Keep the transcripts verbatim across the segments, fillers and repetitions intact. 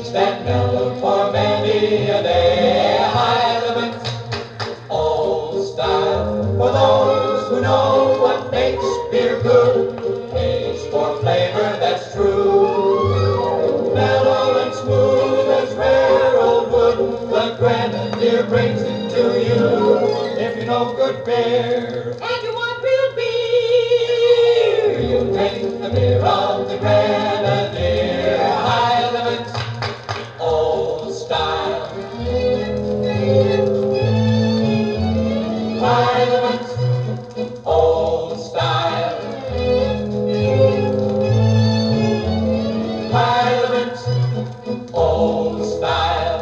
aged and mellowed for many a day. High limits, old style, for those who know what makes beer good. Aged for flavor that's true, mellow and smooth as rare old wood. The Grenadier brings it to you. If you know good beer And you want real beer, you drink the beer of the Grenadier. High limits, old style. High limits, old style. High limits, old style.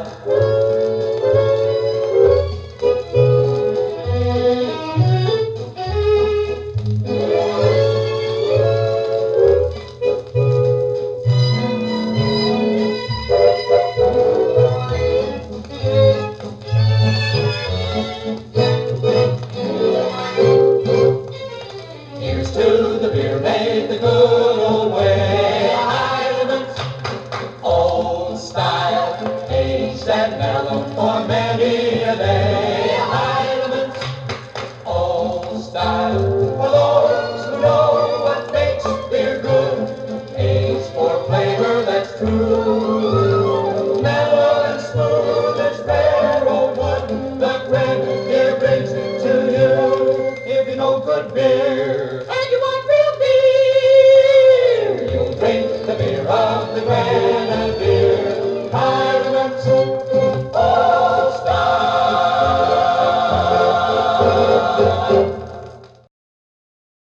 Here's to the beer made the good old way. High limits, old style, aged and mellowed for many a day. High limits, old style, for those who know what makes beer good. Aged for flavor that's true, mellow and smooth as rare old wood. The Grenadier brings it to you. If you know good beer and you want real beer, you'll drink the beer of the Grenadier. High limits, old style.